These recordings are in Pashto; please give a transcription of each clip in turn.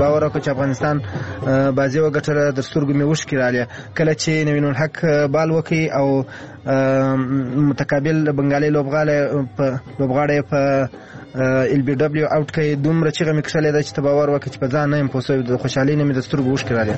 باور وکړ چې افغانستان بازي وګټله، در سترګو مې اوښکې راغلې کله چې نوین الحق بال وکړي او متقابل بنګالي لوبغاړی په ال بي دبليو اوټ کوي. دومره چیغه مې کښلې ده چې ته باور وکړې چې په ځان نه یم پوه شوی، د خوشحالۍ نه مې د سترګو اوښکې راغلې.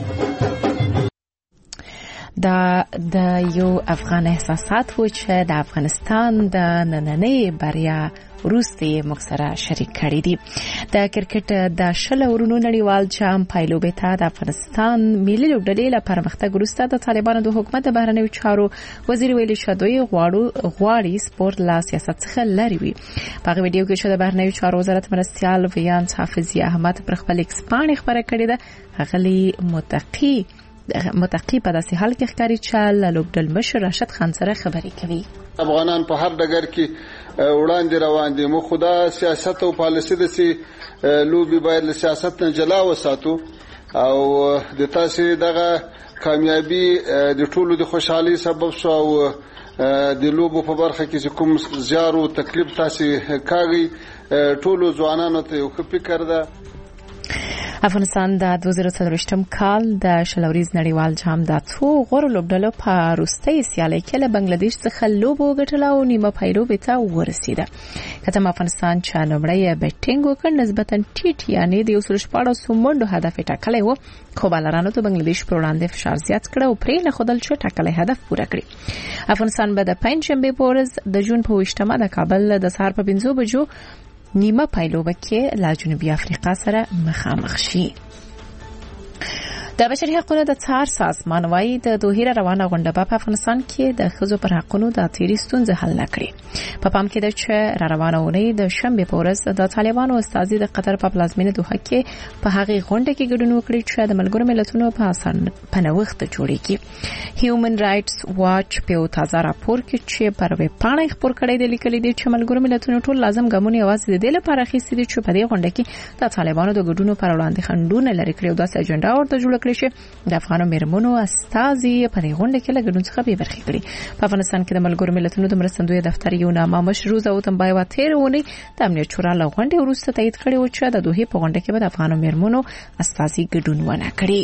دا د یو افغان احساسات و چې د افغانستان د نننۍ بریا وروسته موږ سره شریک کړي دي. د کرکټ د 20 ورونو نړیوال جام پایلوبې ته د افغانستان ملي لوبډلې له پرمختګ وروسته د طالبانو د حکومت د بهرنیو چارو وزیر ویلي شو دوی غواړي سپورت لا سیاست څخه لري وي. په هغه ویډیو کې چې د بهرنیو چارو وزارت مرستيال ویانس حافظي احمد پر خپل ایکس باندې خبره کړې ده. غلي متقی په داسې حال کې ښکاري چې لوبډل مشر راشد خان سره خبرې کوي. افغانان په هر ډګر کې وړاندې روان دي. مو خدا سیاست او پالیسي د سي لوبي باید له سیاست نه جلا وساتو او د تاسو دغه کامیابی د ټولو د خوشحالي سبب شو او د لوبو په برخه کې کوم زیار او تکلیف تاسو کاږي ټولو ځوانانو ته یو فکر ده. افغانستان د 2023م کال د شلوريز نړیوال جام د څو غوړ لوبډلو په روستۍ سیالۍ کې له بنگلاديش څخه لوبو ګټله او نیمه پایلوبې ته ورسیده. کته افغانستان چې لومړی بیټینګ وکړ نسبتا ټیټ یعنی د 14 منډو هدف ټاکلی و، خو بالرانو ته بنگلاديش پر وړاندې فشار زیات کړ او پرې نه خدل چې ټاکلی هدف پوره کړی. افغانستان به د پنځشنبه په ورځ د جون په 28مه د کابل د سهار په 5 بجو نیمه پایلوبه کې له جنوبي افریقا سره مخامخ شي. د بشري حقوقو د څار سازمان وايي د دوه روانه غونډه په افغانستان کې د ښځو پر حقوقو د تیری ستونزې حل نکړي. په پام کې ده چې روانه ونې د شنبه په ورځ د طالبانو استازي د قطر په پلازمینه دوحه کې په هغه غونډه کې ګډون وکړي چې د ملګرو ملتونو په اساس پنوښت جوړیږي. هیومن رائټس واچ په تازه راپور کې چې پر وې پاڼې خبر کړی دی لیکلي دي چې ملګرو ملتونو ټول لازم ګامونه یوازې د دې لپاره اخیستي دي چې په دې غونډه کې د طالبانو د ګډون پر وړاندې خنډونه لري کړي او د اجنډا ورته جوړ کړي چې د افغانو میرمنو استازي په غونډه کې له ګډون څخه به برخه کړي. په افغانستان کې د ملګرو ملتونو د مرستندوی دفتر یو نامه مشروع او تنبای و تیرونی د امنیت شورا له غونډې وروسته تایید کړي و چې د دوه په غونډه کې به د افغانو میرمنو استازي ګډون ونه کړي.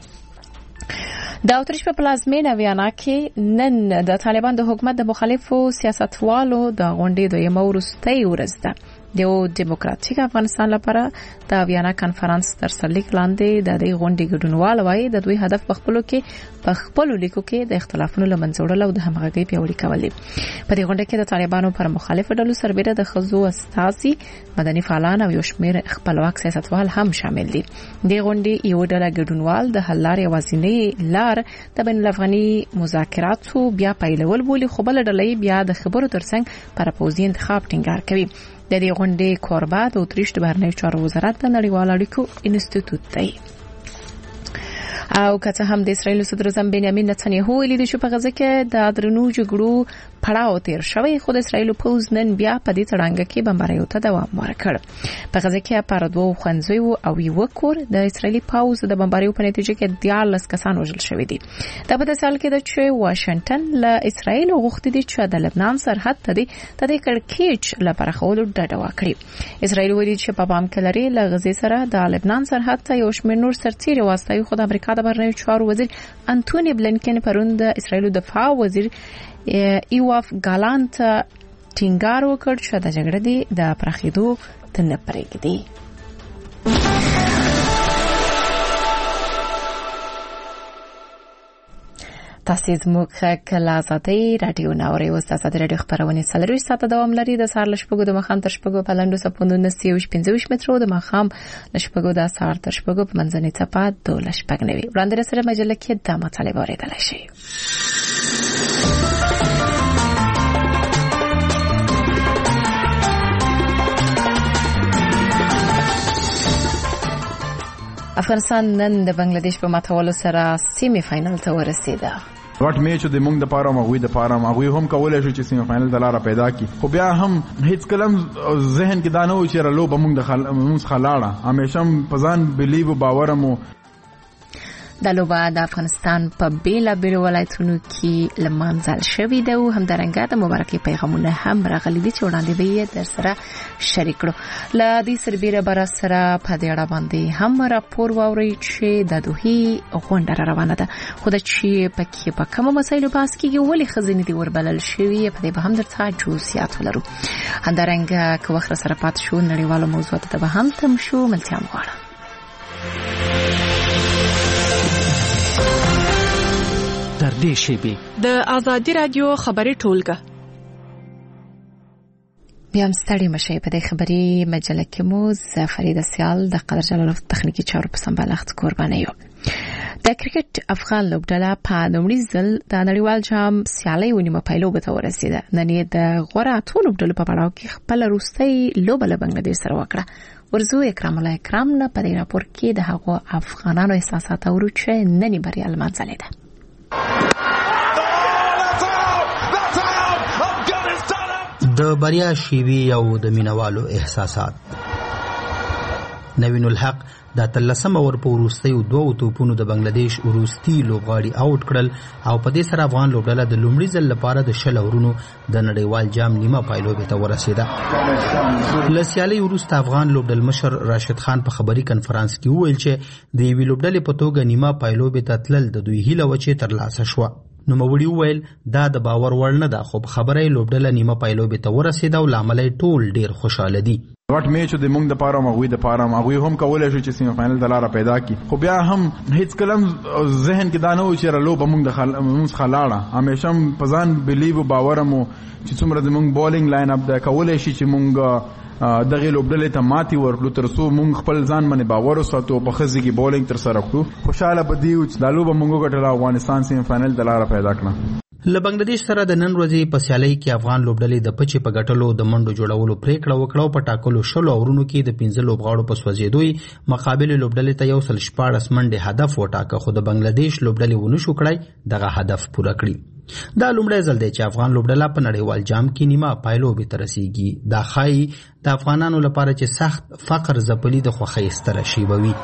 د اوترش په پلازمینه ویانا کې نن د طالبان د حکومت د مخالفو سیاستوالو د غونډې د یمه وروستۍ ورځ ده. د ډیموکراتیک افغانستان لپاره د ویانا کانفرنس تر سرلیک لاندې د دې غونډې ګډونوال وایي د دوی هدف په خپل لیکو کې د اختلافونو لمنځه وړل او د همغږۍ پیاوړي کول دي. په دې غونډه کې د طالبانو پر مخالف ډلو سربېره د خزو استازي مدني فعالان او یو شمېر خپلواک سیاستوال هم شامل دي. د غونډې یو ډله ګډونوال د حل لارې یوازینۍ لار د بین الافغاني مذاکراتو بیا پیلول بولي، خو بل ډله بیا د خبرو ترڅنګ پر پوزي انتخاب ټینګار کوي. د دې غونډې کوربه د اوتریش د بهرنیو چارو وزارت د نړیوال اړیکو انسټیټیوټ دی. او که هم د اسرایل صدر اعظم بنیامین نتنیاهو ویلي دی چې په غزه کې د درنو جګړو پړاو تیر شوی، خو د اسرایل پوز نن بیا په دې تړانګه کې بمباریو ته دوام ورکړ. په غزه کې پر 2 خنځوي او یو کور د اسرایلی پوز د بمباریو په نتیجه کې 14 کسان وژل شوی دي. دا په داسې حال کې ده چې واشنگټن له اسرایل غوښتي دي چې د لبنان سرحد ته د کړکېچ لپاره خول ډډه وکړي. اسرایل ویلي چې په پام کې لري له غزې سره د لبنان سرحد ته یو شمېر نور سرتیري واستوي، خو د امریکا د بهرنیو چارو وزیر انټونی بلینکن پرون د اسرایل دفاع وزیر ایواف ګالانت ټینګار وکړ چې د جګړې د پراخېدو ته نه پرېږدي. تاسو زموږ کله آزادۍ رادیو ناوري او آزادۍ رادیو خبرونه 3 ساعته دوام لري. د سهار لشپګو د مخام تر شپګو په لاندو سپوندونه 35 مترو د مخام لشپګو د سهار تر شپګو په منځنۍ ټاپه 2 شپګنوي وړاندې سره مجله کې د مطالبه اوریدل شي. افغانستان نن د بنگلاديش په ماتولو سره سیمی فائنل ته ورسیده. واټ میچ د موږ د پاره مغوي د پاره مغوي هم کولای شو چې سیمی فائنل د لاره پیدا کی، خو بیا هم هیڅ کلم ذهن کې دا نه و چې رلو به موږ د خلاړه همیشه په ځان بلیو باور مو. د لوبه د افغانستان په بیلابیلو ولایتونو کې لمانځل شوې ده او همدارنګه د مبارکۍ پیغامونه هم راغلي دي چې وړاندې به یې در سره شریک کړو. له دې سربیره بر سره په دې اړه باندې هم راپور واوري چې د دوحې غونډه روانه ده، خو د چې پکې په کومه مسایلو بحث کېږي، ولې ښځینې دي وربلل شوي، په دې به هم درته جزئیات ولرو. همدارنګه که وخت سره پات شو نړیوالو موضوعاتو ته به هم تم شو. ملتیا مغواړم. در دې شیبې د آزادي رادیو خبري ټولګه بیا هم ستړي مشي. په دې خبري مجله کې مو فرید سیال د قدر جلالov تخنیکی چارو په سمبالښت قرباني یو. د کرکټ افغان لوبډله په لومړي ځل د نړیوال جام سیالۍ ونیمه پایلوبه ته ورسېده. نن یې د غوره اتو لوبډلو په پړاو کې خپل وروستۍ لوبه له بنگلادیش سره وکړه. ورزو اکرام الله اکرام نه په دې راپور کې د هغو افغانانو احساسات اورو چې نن بریا لمانځلې ده. د بریا شیوی او د مینوالو احساسات. نوین الحق د 13 اور په وروستیو 2 توپونو د بنگلادیش وروستي لوبغاړي آوټ کړل او په دې سره افغان لوبډله د لومړي ځل لپاره د 10 اورونو د نړیوال جام نیمه پایلوبې ته ورسېده. له سیالۍ وروسته افغان لوبډل مشر راشد خان په خبري کنفرانس کې وویل چې د یوې لوبډلې په توګه نیمه پایلوبې ته تلل د دوی هیله و چې ترلاسه شوه. نوموړي وویل دا د باور وړ نه ده، خو خبره لوبډله نیمه پایلوبې ته ورسېده او له امله ټول ډیر خوشاله دي. غټ میچ د موږ د پاره مغوي د پاره مغوي هم کولای شو چې سیمه فائنل ته لار پیدا کی، خو بیا هم هیڅ کلم ذهن کې دا نه و چې لوبه موږ د خلاړه همیشه پزان بلیو باورمو چې څومره د موږ بولینګ لاین اپ د کولای شي چې موږ دغه لوبډلې ته ماتي ورکړو تر څو موږ خپل ځان باندې باور وساتو په خزي کې بولینګ تر سره کړو. خوشاله بدیو چې د لوبه موږ ګټل افغانستان سیمه فائنل ته لار پیدا کړه. له بنگلادیش سره د نن ورځې په سیالۍ کې افغان لوبډلې د پچې په ګټلو د منډو جوړولو پریکړه وکړه. په ټاکلو 10 اورونو کې د 15 لوبغاړو په سوځېدوی مقابل لوبډلې ته 114 منډې هدف وټاکه، خو د بنگلادیش لوبډلې ونه شو کړای دغه هدف پوره کړی. دا لومړی ځل دی چې افغان لوبډله په نړیوال جام کې نیمه پایلوبې ته رسیږي. دا ښایي د افغانانو لپاره چې سخت فقر ځپلي د خوښۍ ستره شیبه وي.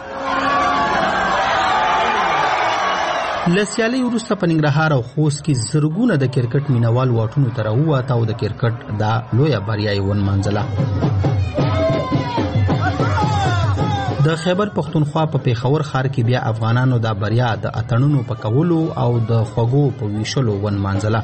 له سیالۍ وروسته په ننګرهار او خوست کې زرګونه د کرکټ مینوال واټونو ته راووته او د کرکټ دا لویه بریا یې ونمانځله. د خیبر پښتونخوا په پیښور ښار کې بیا افغانانو دا بریا د اتڼونو په کولو او د خوږو په ویشلو ونمانځله.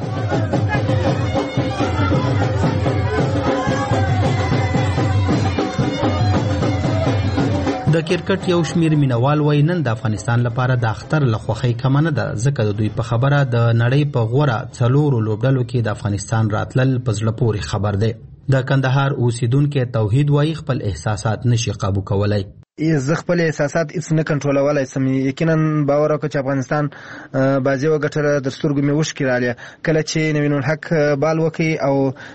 د کرکټ یو شمیر مینوال وایي نن د افغانستان لپاره د اختر له خوښۍ کمه نه ده، ځکه د دوی په خبره د نړۍ په غوره 4 لوبډلو کې د افغانستان راتلل په زړه پورې خبر دی. د کندهار اوسیدونکو توحید وایي خپل احساسات نشي قابو کولای. زه خپل احساسات هیڅ نه کنټرولولای سم. یقینا باور وکړه چې افغانستان بازي وګټله در سترګو مې وشکې رالی کله چې نوین الحق بال وکړي او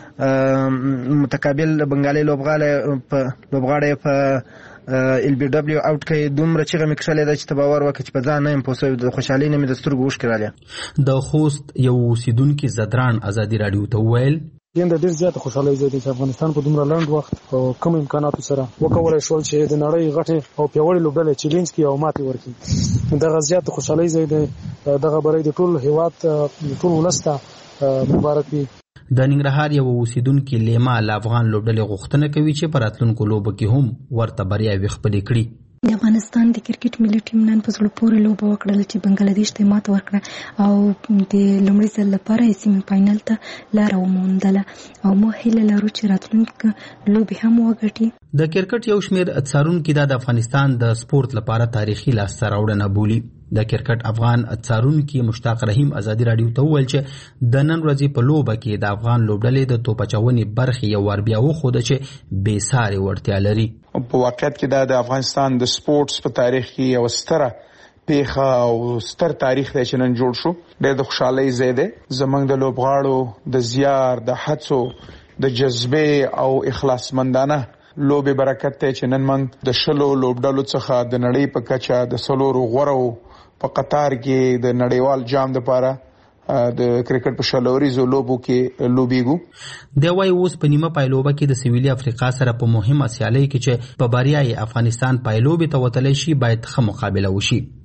متقابل بنګالي لوبغاړی په LBW آوټ کوي. دومره چیغه مې کښلې ده چې ته باور وکړه چې په ځان نه یم پوه سوی، د خوشحالۍ نه مې د سترګو اوښکې رالی. د خوست یو اوسیدونکي زدران ازادي راډیو ته وویل د ډېر زیاته خوشحالۍ ځای دی چې افغانستان په دومره لنډ وخت او کم امکاناتو سره وکولای شول چې د نړۍ غټې او پیاوړې لوبډلې چیلنج کړي او ماتې ورکړي. دغه زیاته خوشحالۍ ځای دی. دغه بری د ټول هیواد ټول ولس ته مبارک وي. د ننګرهار یو اوسیدونکي لیما له افغان لوبډلې غوښتنه کوي چې په راتلونکو لوبو کې هم ورته بریاوې خپلې کړي. د افغانستان د کرکټ ملي ټیم نن په زړه پورې لوبه وکړه چې بنگلادیش ته ماته ورکړه او د لومړي ځل لپاره یې سیمه فاینل ته لاره وموندله او موږ هیله لرو چې راتلونکي لوبې هم وګټي. د کرکټ یو شمیر څارونکي دا د افغانستان د سپورت لپاره تاریخي لاسته راوړنه بولي. د کرکټ افغان څارونکي مشتاق رحیم ازادي راډیو ته وویل چې د نن ورځې په لوبه کې د افغان لوبډلې د توپ اچونې برخې یو ور بیا وښوده چې بې ساري وړتیا لري. په واقعیت کې دا د افغانستان د سپورتس په تاریخ کې یو ستره پیښه او ستر تاریخ دی چې نن جوړ شو. ډېر د خوشحالۍ ځای دی. زموږ د لوبغاړو د زیار، د هڅو، د جذبې او اخلاصمندانه لوبې برکت دی چې نن موږ د 10 لوبډلو څخه د نړۍ په کچه د 4 غوره په قطار کې د نړیوال جام لپاره د کرکټ په شلوريزو لوبو کې لوبيګو. د وای اوس په نیمه پایلوبه کې د سویلي افریقا سره په مهمه سیالۍ کې چې په بریا یې افغانستان پایلوبې ته وتلی شي باید ښه مقابله وشي.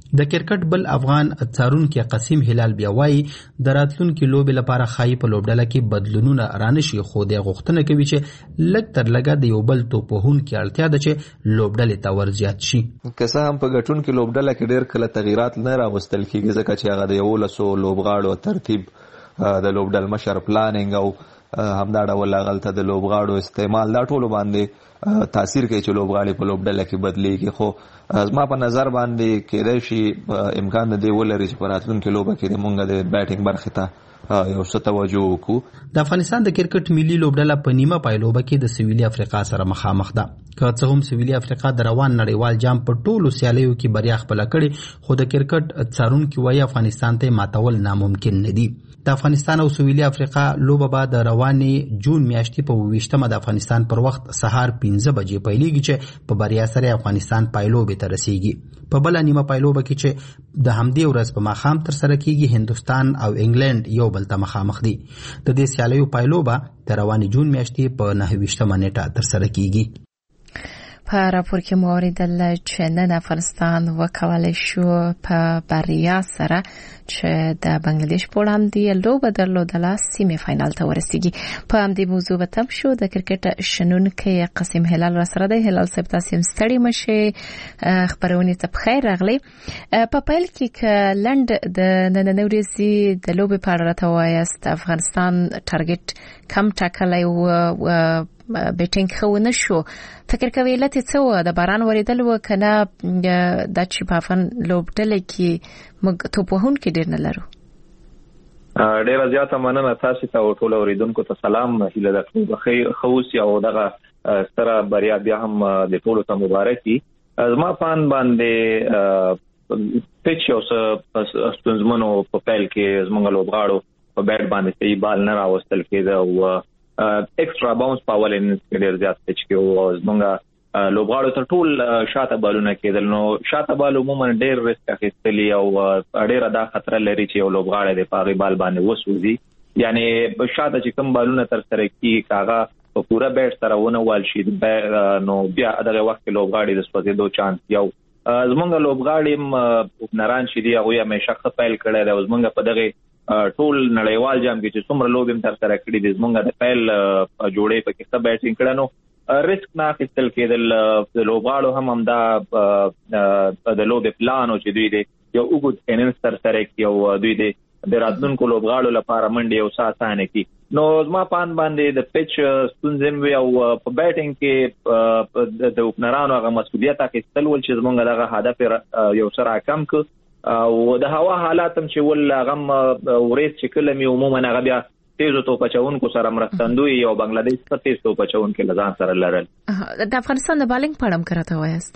د کرکټ بل افغان څارونکي قاسم هلال بیا وایي د راتلونکي لوبې لپاره ښایي په لوبډله کې بدلونونه رانشي، خو د غوښتنه کوي چې لږ تر لږه د یو بل توپوهونکي اړتیا ده چې لوبډلې ته ورزیات شي. که څه هم په ګټونکي لوبډله کې ډېر کله تغییرات نه راوستل کېږي ځکه چې هغه د 11 لوبغاړو ترتیب د لوبډل مشر پلانینګ او همدا ډول هغلته د لوبغاړو استعمال دا ټولو باندې تاثیر کوي چې لوبغاړي په لوبډله کې بدلیږي. خو زما په نظر باندې کېدای شي امکان د دې ولري چې په راتلونکي لوبه کې موږ د بیټینګ برخې ته یو څه توجه وکړو. د افغانستان د کرکټ ملي لوبډله په نیمه پایلوبه کې د سویلي افریقا سره مخامخ ده. که څه هم سویلي افریقا د روان نړیوال جام په ټولو سیالیو کې بریا خپله کړې، خو د کرکټ څارونکي وایي افغانستان ته ماتول ناممکن نه دي. د افغانستان او سویلي افریقا لوبه به د روانې جون میاشتې په 28مه د افغانستان پر وخت سهار 5 بجې پیلېږي چې په بریا سره افغانستان پایلوبې ته رسیږي. په بله نیمه پایلوبه کې چې د همدې ورځ په ماښام ترسره کېږي هندوستان او انګلند یو بل ته مخامخ دي. د دې سیالیو پایلوبه د روانې جون میاشتې په 29مه نیټه ترسره کېږي. په راپور کې مو اوریدل چې نن افغانستان وکولای شو په بریا سره چې د بنگلاديش په وړاندې لوبه درلودله سیمه فاینال ته ورسیږي. په همدې موضوع به تم شو د کرکټ شنونکي قاسم هلال را سره دی. هلال صاحب تاسو هم ستړي مشه، خبرونه ته بخیر راغلی. په پیل کې ک لند د نن ورځې د لوبې په اړه راته وایست افغانستان ټارګټ کم ټاکلی او بیټینګ خو نه شو. فکر کوي لته څه و د باران وریدل و کنه د چې په افغان لوبډله کې موږ توپوهون کې ډیر نه لرو. ډیر زیاته مننه تاسو ته او ټول اوریدونکو ته سلام. هیله ده بخیر خوسي او دغه سره بریا بیا هم د ټولو ته مبارکي. زما فان باندې پچ او ستونزمنو په پیل کې زموږ لوبغاړو په بیټ باندې صحیح بال نه راوستل کېده او ایکسترا باونس پاول انس کې ډیر زیات پچ کې او زموږ لوبغاړو ته ټول شاته بالونه کېدل. نو شاته بال عموما ډیر ریسک اخیستلی او ډیر دا خطر لري چې یو لوبغاړی د پاغي بال باندې وسوځي. یعنی شاته چې کوم بالونه تر سره کی کاغه په پورا بیټ سره ونه وال شي نو بیا دغه وخت کې لوبغاړي د سپوږېدو چانس یو زمونږ لوبغاړي ناران شي دی هغه همیشه خپل کړی دی. زمونږ په دغه ټول نړیوال جام کې چې څومره لوبې تر سره کړې دي زمونږ د پیل جوړې په کې څه بیټینګ کړنو ریسک نه اخیستل کېدل. لوبغاړو هم دا د لوبې پلان او چې دوی دی یو وګړي اننس تر سره کې او دوی دی د راتلونکو لوبغاړو لپاره منډي او ساتانه کې. نو زما پان باندې د پچ ستونزې وي او په بیټینګ کې د اوپنرانو هغه مسؤلیت اخیستل ول چې زمونږ دغه هدف یو سره کم ک او د هوا حالات هم چې ول غم ورېس چې کله می عموما هغه بیا تیزو تو پچاونکو سره مرستندوی او بنگلاديش ته تیز تو پچاونکو لزان سره لرل. د افغانستان د بالینګ پړم کراته وایست.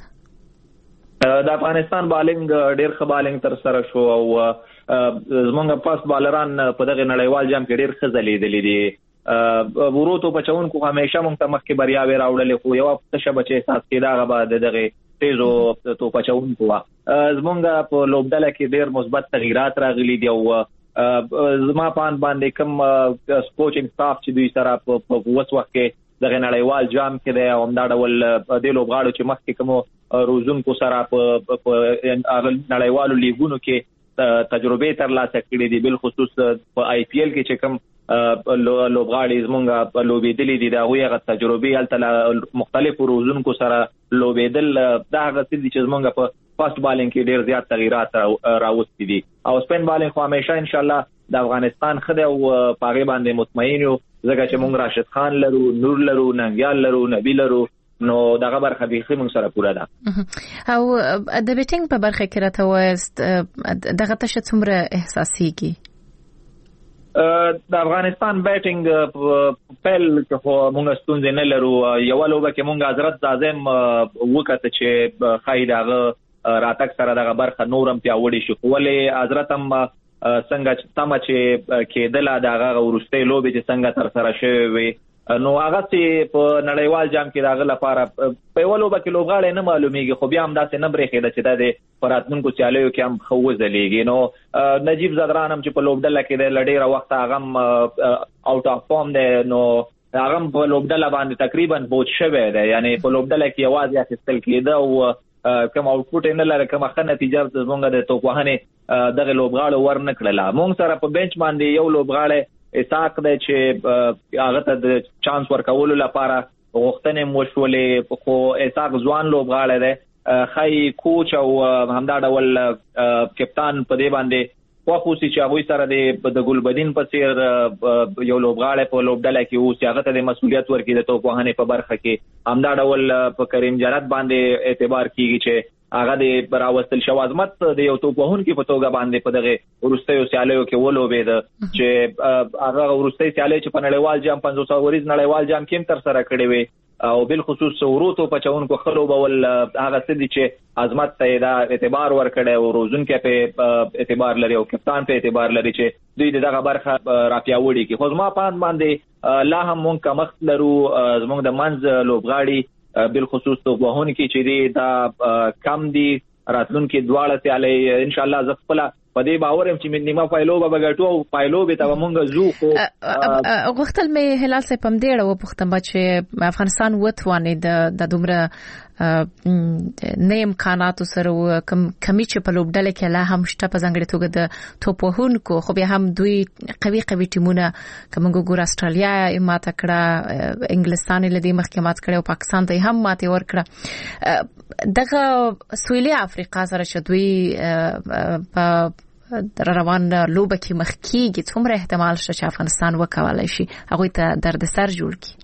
د افغانستان بالینګ ډیر ښه بالینګ تر سره شو او زمونږ پاس بالران په دغه نړیوال جام کې ډیر ښه ځلیدلې دي. ورو تو پچاونکو همیشه مونږ ته مخکې بریا وراوړلې خو یو څه بچي احساس کېدا غو د دغه تیزو تو پچاونکو زمونږ په لوبډله کې ډیر مثبت تغیرات راغلي دي او زما پان باندې کوم کوچینګ سټاف چې دوی سره په وس وخت کې دغه نړیوال جام کې دی او همدا ډول د لوبغاړو چې مخکې کوم روزونکو سره په نړیوالو لیګونو کې تجربه ترلاسه کړې دي. بل خصوص په آی پی ایل کې چې کوم لوبغاړي زمونږ په لوبېدلې دي دا هغه تجربه الته مختلفو روزونکو سره لوبېدل دا هغه چې زمونږ په فاست بالینګ کې ډیر زیات تغیرات راوستي دي او سپین بالینګ خو همیشه ان شاء الله د افغانستان خدای او پاغي باندې مطمئن یو ځکه چې مونږ راشد خان لرو، نور لرو، ننګیال لرو، نبی لرو، نو دغه برخه به مونږ سره پوره ده. او د بیټینګ په برخه کې راته وایست دغه تشه څومره احساسيږي؟ د افغانستان بیټینګ پیل خو مونږ ستونزې نه لرو. یو لوبه کې مونږ حضرت اعظم وکړه چې خایداغه راتک سره دغه برخه نورم پیاوړی شو ولې حضرت هم څنګه تم چې کېدل دغه ورسته لوبه چې څنګه تر سره شوی نو هغه چې په نړیوال جام کې دغه لپاره په ولوبه کې لوبغاړي نه معلومیږي خو بیا هم داسې نه برېخې د چې د فراتونکو چالیو کې هم خوځلېږي. نو نجیب زدران هم چې په لوبډله کې د لډېره وخت هغه اوټ اف فارم دی نو هغه په لوبډله باندې تقریبا بوج شوی دی یعنی په لوبډله کې आवाज اخیستل کېده او کوم اوټپوټ نه لري کوم ښه نتیجه زمونږ د توپوهنې دغه لوبغاړو ورنکړله. مونږ سره په بنچ باندې یو لوبغاړی اسحاق دی چې هغه ته د چانس ورکولو لپاره غوښتنې وشولې، خو اسحاق ځوان لوبغاړی دی، خای کوچ او همدا ډول کپتان په دې باندې خوښ چې هغوی سره د ګلبدین په څیر یو لوبغاړی په لوبډله کې اوس هغه ته د مسؤلیت ورکړي د توپوهنې په برخه کې. همدا ډول په کریم جنت باندې اعتبار کیږي چې هغه د راوستل شو عظمت د یو توپوهونکي په توګه باندې په دغه وروستیو سیالیو کې ولوبېد چې هغه وروستۍ سیالۍ چې په نړیوال جام 500 وریز نړیوال جام کې تر سره کړې وي او بل خصوص وروته پچونکو خلو بول هغه سدي چې عظمت ته دا اعتبار ورکړي او روزونکو په اعتبار لري او کپتان په اعتبار لري چې دوی دغه برخه راپیاوړي کې. خو ما پاند باندې لا هم مونږ کمخت لرو زمونږ د منځ لوبغاړي بل خصوص توپوهون کې چې دی دا کم دي راتلونکي دواړه سیالۍ ان شاء الله ز خپل په دې باور هم چې نیمه پایلو به ګټو او پایلو به ته مونږ زو خو غوښتل مې هلال سه پم دې او پختم چې افغانستان وتوانې د دومره نه امکانات سره کمی چې په لوبډله کې لا هم شته په ځانګړي توګه د توپوهونکو، خو بیا هم دوی قوي ټیمونه کومه ګور استرالیا ماته کړه، انګلستان له دې محکمات کړه او پاکستان ته هم ماته ور کړه. دغه سویلي افریقا سره شدوي په روان لوبه کې مخکېږي، څومره احتمال شته چې افغانستان وکولای شي هغه ته دردسر جوړ کړي؟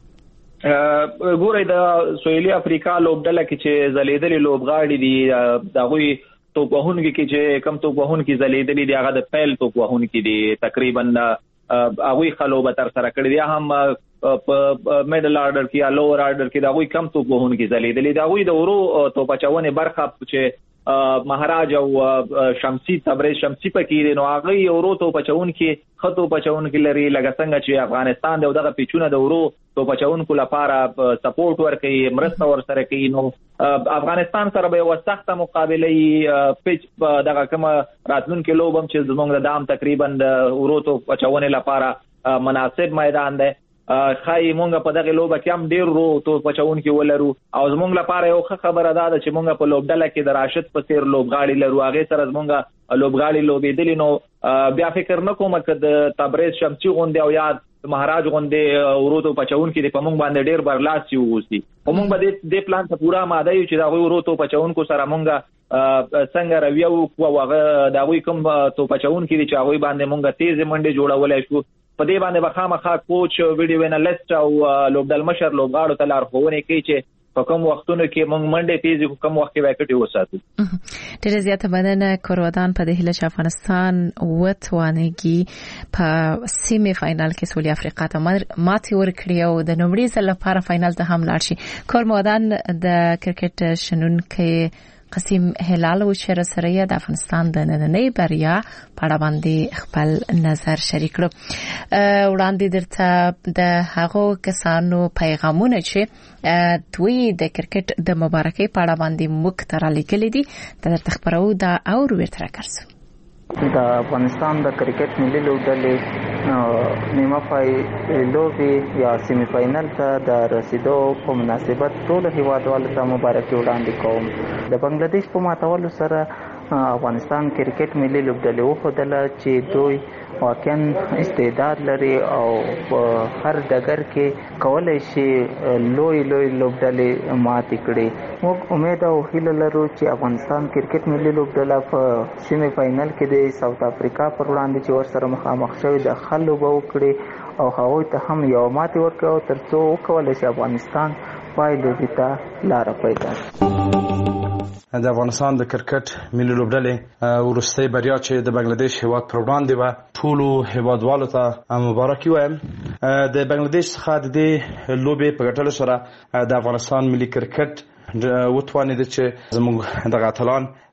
ګورئ د سویلي افریقا لوبډله کې چې زلیدلي لوبغاړي دي دغوی توپوهونکي کې چې کم توپوهونکي زلیدلي دي هغه د پیل توپوهونکي دي تقریبا هغوی خلوبه تر سره کړی دي، هم په میډل آرډر کې یا لوور آرډر کې دغوی کم توپوهونکي زلیدلي دي. هغوی د ورو توپچونې برخه چې مهاراج او شمسي تبریز شمسي پکې دي نو هغه ورو توپچونکي خطو پچونکي لري لکه څنګه چې افغانستان دغه پیچونه د ورو توپچونکو لپاره سپورټ ورکوي مرسته ورسره کوي. نو افغانستان سره به یو سخته مقابله پیچ دغه کوم راتلونکي لوبم چې زموږ د دام تقریبا د ورو توپچونې لپاره مناسب میدان دی. خای مونږ په دغه لوبه کې هم ډیر رو تو پچون کې ولرو او زمونږ لپاره یو خبره ده چې مونږ په لوبډله کې د راشد په څیر لوبغاړي لرو، هغه سره زمونږ لوبغاړي لوبېدلی نو بیا فکر نه کوم چې د تبریز شمسي غونډه او یاد مهاراج غونډه ورو تو پچون کې په مونږ باندې ډیر برلاسي ووسی. مونږ به د پلان ته پورا ماده یو چې دا ورو تو پچون کو سره مونږ څنګه رویو او هغه دا وی کوم تو پچون کې چې هغه باندې مونږ تیز منډه جوړولای شو. په دې باندې بخامخا کوچ ویډیو انالیست او لوبډل مشر لوبغاړو ته لارښوونه کوي چې په کوم وختونو کې موږ منډه تیزی کوم وخت کې وکټي وساتو. ډېر زیاته مننه کوروادان په دې هله چې افغانستان وتوانېږي په سیمه فائنل کې سویلي افریقا ته ماتې ورکړي او د نومړي ځل لپاره فائنل ته هم لاړ شي. کوروادان د کرکټ شنونکو قسم هلال او شر سره د افغانستان د نننۍ بریا په اړه باندې خپل نظر شریک کړو. وړاندې درته د هغو کسانو پیغامونه چې دوی د کرکټ د مبارکۍ په اړه باندې مکتر لیکلي دي درته خبرو دا او ورته راکړم. د افغانستان د کرکټ ملي لوبډلې نیمه لوبې یا سیمی فائنل ته د رسیدو په مناسبت ټول هیوادوالو ته مبارکي وړاندې کوم. د بنگلاديش په ماتولو سره افغانستان کرکټ ملي لوبډلې وښودله چې دوی واقعا استعداد لري او په هر ډګر کې کولای شي لوی لوبډلې ماتې کړي. موږ امید او هیله لرو چې افغانستان کرکټ ملي لوبډله په سیمی فائنل کې د ساوث افریقا پر وړاندې چې ورسره مخامخ شوی د خلو به وکړي او هغوی ته هم یو ماتې ورکړي ترڅو وکولای شي افغانستان پایلو ته لار پیدا کړي. د افغانستان د کرکټ ملي لوبډلې ورستۍ بریا چې د بنگلاديش هیواد پر وړاندې و ټولو هیوادوالو ته مبارکي وایم. د بنگلاديش څخه د دې لوبې په ګټلو سره د افغانستان ملي کرکټ وتوانید چې زموږ د اتلان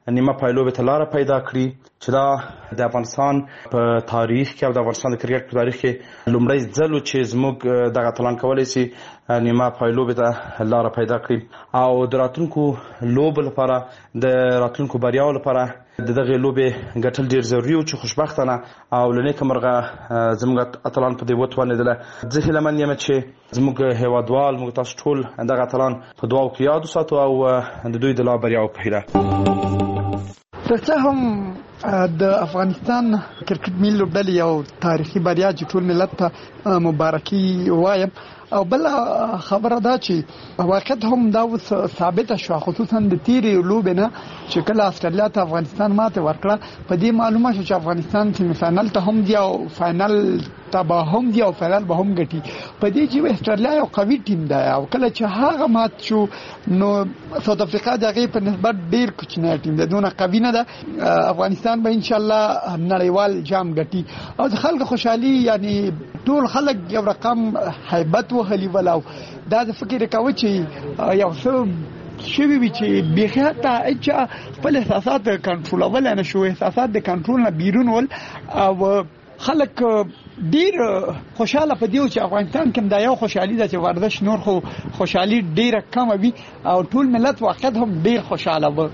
نیمه پایلوبې ته لاره پیدا کړي چې دا د افغانستان په تاریخ کې او د افغانستان د کرکټ په تاریخ کې لومړی ځل چې زموږ دغه اتلان کولی شي نیمه پایلوبې ته لاره پیدا کړي او د راتلونکو لوبو لپاره د راتلونکو بریاو لپاره د دغه لوبې ګټل ډیر ضروري او چې خوشبختانه او لنیکه مرغه زموږ اتلان په دې وتوانېدله. زه هیله من یم چې زموږ هیوادوال موږ تاسو ټول دغه اتلان په دعاو کې یاد وساتو او د دوی د لا بریاو په هیله. څه هم د افغانستان کرکټ ملي لوبډلې یو تاریخي بریا چې ټول ملت ته مبارکي وایم او بل خبره دا چې واقعیت هم دا اوس ثابته شوه خصوصا د تیرې لوبې نه چې کله استرالیا ته افغانستان ماته ورکړه په دې معلومه شو چې افغانستان سیمي فاینل ته هم دی او فاینل ته به هم دی او فاینل به هم ګټي. په دې چې استرالیا یو قوي ټیم دی او کله چې هغه مات شو نو ساوث افریقا د هغې په نسبت ډیر کوچنی ټیم دی، دونه قوي نه ده. افغانستان به انشاءالله نړیوال جام ګټي او د خلکو خوشحالي یعنی ټول خلک یو رقم هیبت وهلي ولاو دا د فکر کوي چې یو څه شوی وي چې بیخي حتی اچا خپل احساسات کنټرولول نه شو، احساسات د کنټرول نه بیرون ول او خلک ډیر خوشاله په دیو چې افغانستان کې دا یو خوشحالي ده چې ورزش نور خو خوشحالي ډیره کم وي او ټول ملت واقعا هم ډیر خوشاله و.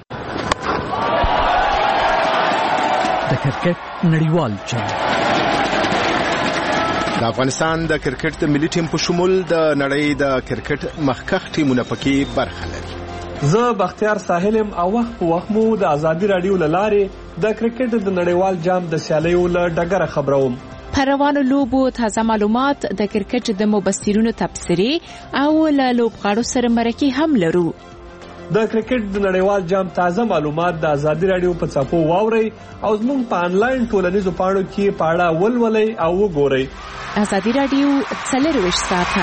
د کرکټ نړیوال جام د افغانستان د کرکټ د ملي ټیم په شمول د نړۍ د کرکټ مخکښ ټیمونه پکې برخه لري. زه بختیار ساحلم او وخت په وخت مو د ازادي رادیو لاره د کرکټ د نړیوال جام د سیالیو له ډګره خبروم. پر روانو لوبو تازه معلومات، د کرکټ د مبصرینو تبصرې او له لوبغاړو سره مرکې هم لرو. د کرکټ د نړیوال جام تازه معلومات د ازادي رادیو په څپو واورئ او زموږ په انلاین ټولنیزو پاڼو کې پاړه ولولئ او وګورئ. ازادي رادیو 24 ساعته.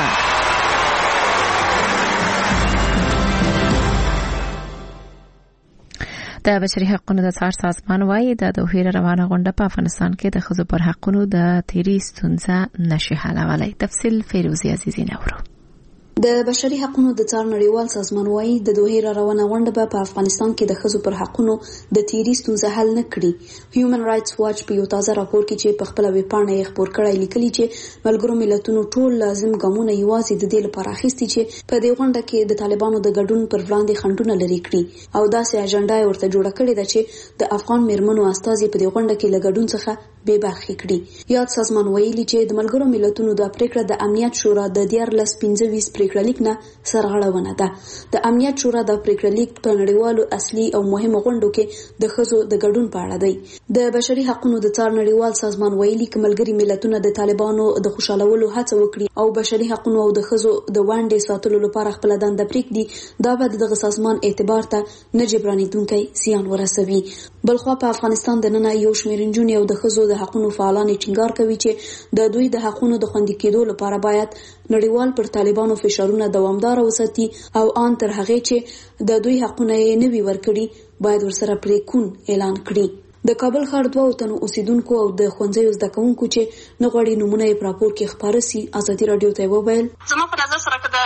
د بشري حقوقو د څار سازمان وايي د دوحې روانه غونډه په افغانستان کې د ښځو پر حقوقو د تیری ستونزه نشي حلولای. تفصیل فیروزی عزیزی نورو. د بشري حقوقو د څار نړیوال سازمان وايي د دوحې روانه غونډه په افغانستان کې د ښځو پر حقوقو د تیری ستونزه حل نه کړي. هیومن رائټس واچ په یو تازه راپور کې چې په خپل ویبپاڼه یې خپور کړی لیکلي چې ملګرو ملتونو ټول لازم ګامونه یوازې د دې لپاره اخیستي چې په دې غونډه کې د طالبانو د ګډون پر وړاندې خنډونه لري کړي او داسې اجنډا ورته جوړه کړې ده چې د افغان میرمنو استازي په دې غونډه کې له ګډون څخه بې برخې کړي. یاد سازمان ویلي چې د ملګرو ملتونو د پریکړه د امنیت شورا د 1425 پریکړه لیک نه سرغړونه ده. د امنیت شورا د پریکړه لیک په نړیوالو اصلي او مهمو غونډو کې د ښځو د ګډون په اړه دی. د بشري حقوقو د څار نړیوال سازمان ویلي چې ملګري ملتونه د طالبانو د خوشالولو هڅه وکړي او بشري حقوقو او د ښځو د وړاندې ساتلو لپاره خپل دنده پریږدي، دا به دغه سازمان اعتبار ته نه جبرانیدونکي زیان ورسوي. بلخوا په افغانستان د نن یو شمېر نجونې او د ښځو د حقوقو فعالان ټینګار کوي چې د دوی د حقوقو د خوندي کېدو لپاره باید نړیوال پر طالبانو فشارونه دوامدار وساتي او ان تر هغه چې د دوی حقوقونه یې نه وي ورکړي باید ورسره پریکون اعلان کړي. د کابل ښار 2 تنو اوسیدونکو او د ښوونځیو زده کوونکو چې نه غواړي نمونه یې په راپور کې خبره سي ازادي رادیو ته وویل. زما په نظر سره که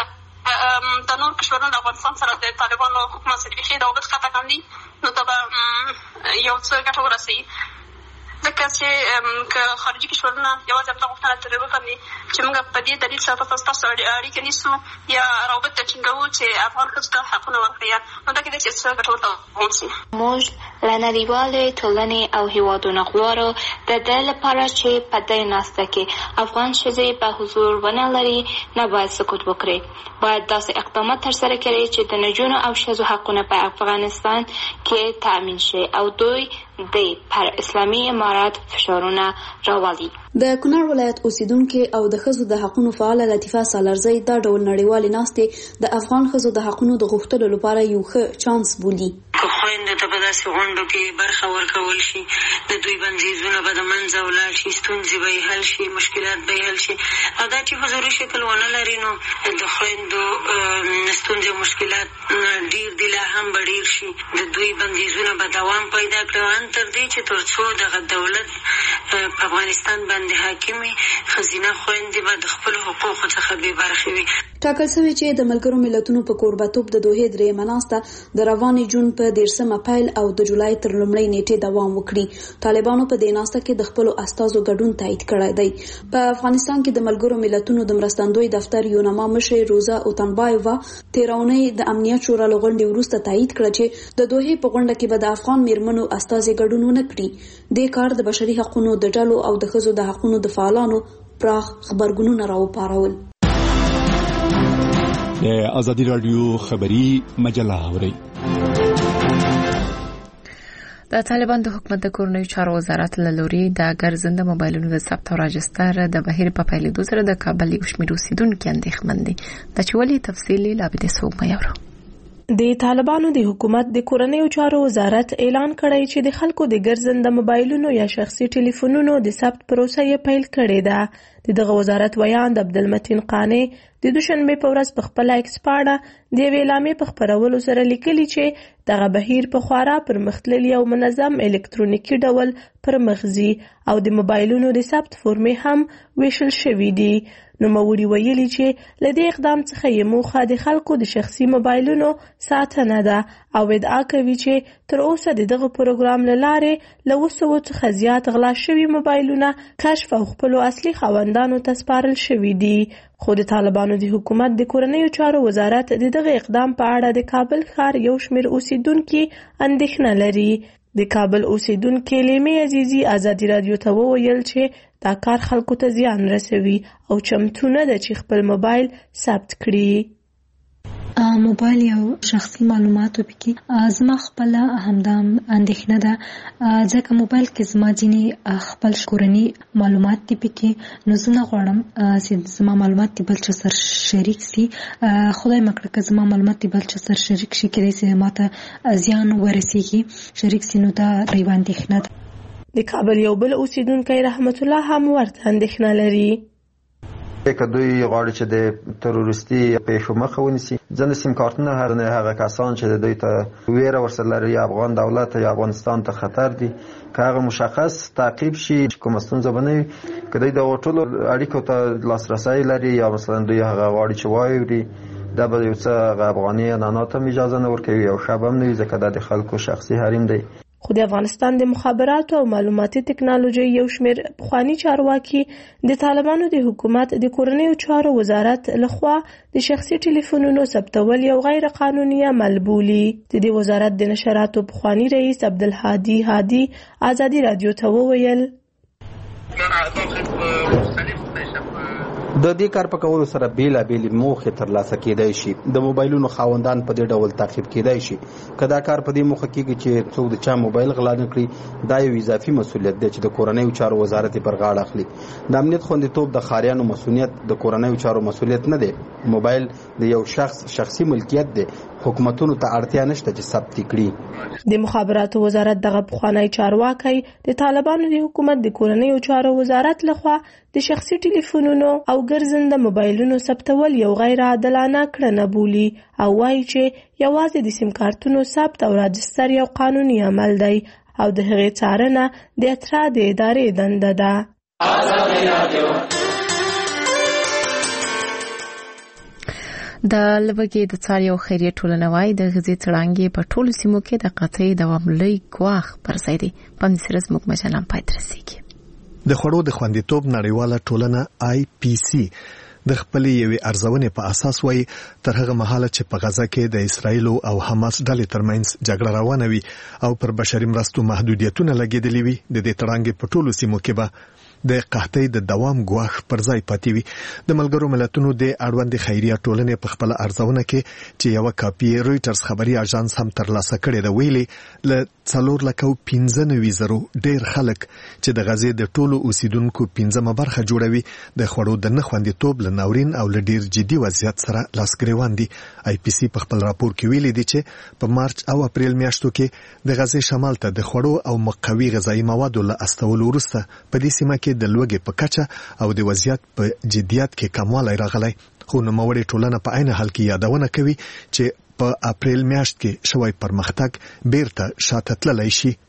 د نور کشورونو د افغانستان سره د طالبانو حکومت سره بيخي د اوبس خطا کاندي نو دا به یو څه ګټه ورسوي. ځکه چې که خارجي کشورونه یوازې همدا غوښتنه ترې وکړي چې موږ په دې دلیل سره تاسو اړیکې نیسو یا روابط ټینګوو چې افغان ښځو ته حقونه ورکړي، نو دا کېدای شي څه ګټور واوسي. موږ له نړیوالې ټولنې او هیوادونو غواړو د دې لپاره چې په دې ناسته کې افغان ښځې په حضور ونه لري نه باید سکوت وکړي. باید داسې اقدامات ترسره کړي چې د نجونو او ښځو حقونه په افغانستان کې تامین شي او دوی د پر اسلامي امارات فشارونه راولي. د کونړ ولایت اوسیدونکو او د ښځو د حقوقو فعال لطیفه سالارزی دا ډول نړیوالې ناستې د افغان ښځو د حقوقو د غوښتلو لپاره یو ښه چانس بولي. خويندو ته په داسې غونډو کې برخه ورکول شي، د دوی بندیزونه به د منځه ولاړ شي، ستونزې به یې حل شي، مشکلات به یې حل شي. او دا چې حضوري شکل ونه لري نو د خویندو ستونزې او مشکلات ډېر دي، لا هم به ډېر شي. د دوی بندیزونه به دوام پیدا کړي ان تر دې چې تر څو دغه دولت په افغانستان باندې حاکمي ښځینه خویندې به د خپلو حقوقو څخه بې برخې وي. ټاکل شوی چې د ملګرو ملتونو په کوربه‌توب د دوحې درېیمه ناسته د روانې جون په 13 8 پیل او د جولای تر لومړۍ نیټې دوام وکړي. طالبانو په دې ناسته کې د خپل استازو ګډون تایید کړی دی. په افغانستان کې د ملګرو ملتونو د مرستندوی دفتر یونما مشر روزا اوتنبایوا تیرونی د امنیت شورا لغونډې وروسته تایید کړ چې د دوحې په غونډه کې به د افغان میرمنو استازي ګډون ونه کړي. د کار د بشري حقوقو د ډلو او د ښځو د حقوقو د فعالانو پراخ خبرګونونه راوپارول. د ازادي رادیو خبری مجله اوري. د طالبان د حکومت د کورنیو چارو وزارت له لوري د ګرځنده موبایلونو د ثبت او راجستر د بهیر په پیلېدو سره د کابل یو شمېر اوسیدونکو اندېښمن دي. د چولې تفصیلي لابد سوق مېورو. د طالبانو د حکومت د کورنیو چارو وزارت اعلان کړی چې د خلکو د ګرځنده موبایلونو یا شخصي ټلیفونونو د ثبت پروسه یې پیل کړې ده. دغه وزارت ویان د عبدالمتین قانی د دوشنبه په ورځ په خپل ایکس پاڼه د اعلانې په خبرولو سره لیکلي چې دغه بهیر په خورا پرمختللی او منظم الکترونیکی ډول پرمخزي او د موبایلونو د ثبت فورمې هم ویشل شوې دي. نو موري ویلي چې لدې اقدام څخه یې موخه د خلکو د شخصي موبایلونو ساتنه ده او ادعا کوي چې تر اوسه دغه پروګرام لاره له 200 څخه زیات غلا شوي موبایلونه کشف او خپل اصلي خاوندانو ته سپارل شوي دي. خو د طالبانو د حکومت د کورنیو چارو وزارت دغه اقدام په اړه د کابل ښار یو شمېر اوسیدونکو اندېښنه لري. د کابل اوسیدونکو لیمه عزیزي ازادي رادیو ته وویل چې دا کار خلکو ته زیان رسوي او چمتو نه ده چې خپل موبایل ثبت کړي. موبایل یو شخصي معلوماتو پکې زما خپل همدام اندېښنه ده ځکه موبایل کې زما ځینې خپل کورني معلومات دي پکې نو زه نه غواړم چې زما معلومات دي بل چا سره شریک سي. خدای مکړه که زما معلومات دي بل چا سره شریک شي کېدای سي ماته زیان ورسیږي شریک سي نو دا ریوه اندېښنه ده. د کابل یو بل اوسیدونکی رحمت الله هم ورته اندېښنه لري. که دوی غواړي چې د تروریستي پیښو مخه ونیسي ځنه سیم کارتونه هغه کسان چې د دوی ته ویره ورسره لري افغان دولت یا افغانستان ته خطر دي که هغه مشخص تعقیب شي کوم ستونزه به نه وي که دوی د ټولو اړیکو ته لاسرسی لري یا مثلا دوی هغه غواړي چې واوري دا به یو څه افغاني عنعناتو هم اجازه نه ورکوي او ښه به هم نه وي ځکه دا د خلکو شخصي حریم دی. خو د افغانستان د مخابراتو او معلوماتي ټکنالوژي یو شمېر پخواني چارواکي د طالبانو د حکومت د کورنیو چارو وزارت لخوا د شخصي ټلیفونونو ثبتول یو غیر قانوني عمل بولي. د دې وزارت د نشراتو پخواني رئیس عبدالهادي هادي ازادي رادیو ته وویل د دې کار په کولو سره بیلابېل موخې ترلاسه کېدای شي. د موبایلونو خاوندان په دې ډول تعقیب کېدای شي. که دا کار په دې موخه کېږي چې څوک د چا موبایل غلا نه کړي دا یو اضافي مسؤلیت دی چې د کورنیو چارو وزارت پر غاړه اخلي. د امنیت خوندیتوب د ښاریانو مسؤلیت د کورنیو چارو مسؤلیت نه دی. موبایل د یو شخصي ملکیت دی. حکومتونو ته اړتیا نشته چې ثبت کړي. د مخابراتو وزارت دغه پخوانی چارواکي د طالبانو د حکومت د کورنیو چارو وزارت لخوا د شخصي ټلیفونونو او ګرځنده موبایلونو ثبتول یو غیر عادلانه کړنه بولي او وایي چې یوازې د سیم کارتونو ثبت او راجستر یو قانوني عمل دی او د هغې څارنه د اترا د ادارې دنده ده. د لوګي د څار یو خیریه ټولنه وای د غزي تړانګي په ټولو سیمو کې د قطعي دوام لوی ګواخ پر ځای دی. پاند سره زموږ مجلم پاترسيږي. د خړو د خوندیتوب نړیواله ټولنه IPC د خپلې یوې ارزونې په اساس وایي تر هغه مهاله چې په غزه کې د اسرایل او حماس ډلې ترمنځ جګړه روانه وي او پر بشري مرستو محدودیتونه لګېدلې وي د دې تړانګې په ټولو سیمو کې به د قحطۍ د دوام ګواښ پر ځای پاتې وي. د ملګرو ملتونو د اړوند خیریه ټولنې په خپل ارزونه کې چې یو کاپي رويټرز خبري اژانس هم ترلاسه کړې ده ویلي ل 495,000 ډېر خلک چې د غزې د ټولو اوسیدونکو 15 برخه جوړوي د خړو د نه خوندیتوب له ناورین او له ډېر جدي وضعیت سره لاسګریوان دي. IPC په خپل راپور کې ویلي دي چې په مارچ او اپریل میاشتو کې د غزې شمال ته د خړو او مقوي غذایی موادو له استولو وروسته په دې سیمه کې د لوګي په کچه او د وضعیت په جديت کې کموالی راغلی. خو نوموړې ټولنه په عین حال کې یادونه کوي چې په اپریل میاشت کې شوی پرمختګ بیرته شاته تللی شي.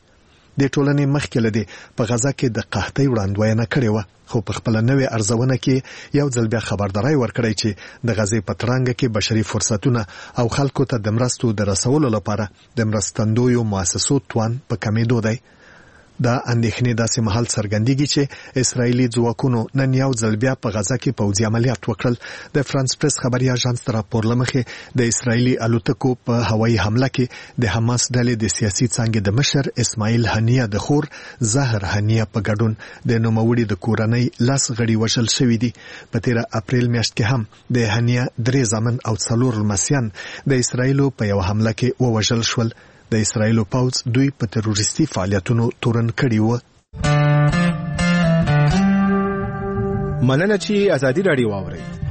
د ټولنې مخکې لدی په غزا کې د قحطۍ وړاندوینه کړې و خو په خپل نوې ارزونه کې یو ځل بیا خبرداري ورکړی چې د غزې په ترانګه کې بشري فرصتونه او خلکو ته د مرستو د رسولو لپاره د مرستندویو مؤسسو توان په کمیدو دی دا اندېښنې داسې مهال څرګندېږي چې اسرایلی ځواکونو نن یو ځل بیا په غزا کې پوځي عملیات وکړل د فرانس پریس خبري اژانس تر راپور لمخې د اسرایلی الوتکو په هوایي حمله کې د حماس ډلې د سیاسي څانګې د مشر اسماعیل هنیه د خور زهر هنیه په ګډون د نوموړي د کورنۍ لاس غړي وژل شوې دي په 13 اپریل میاشت کې هم د هنیه 3 زامن او 4 لمسیان د اسرایلو په یو حمله کې ووژل شول د اسرایلو پوځ دوی په تروریستي فعالیتونو تورن کړي و. مننه چې ازادي راډیو واوري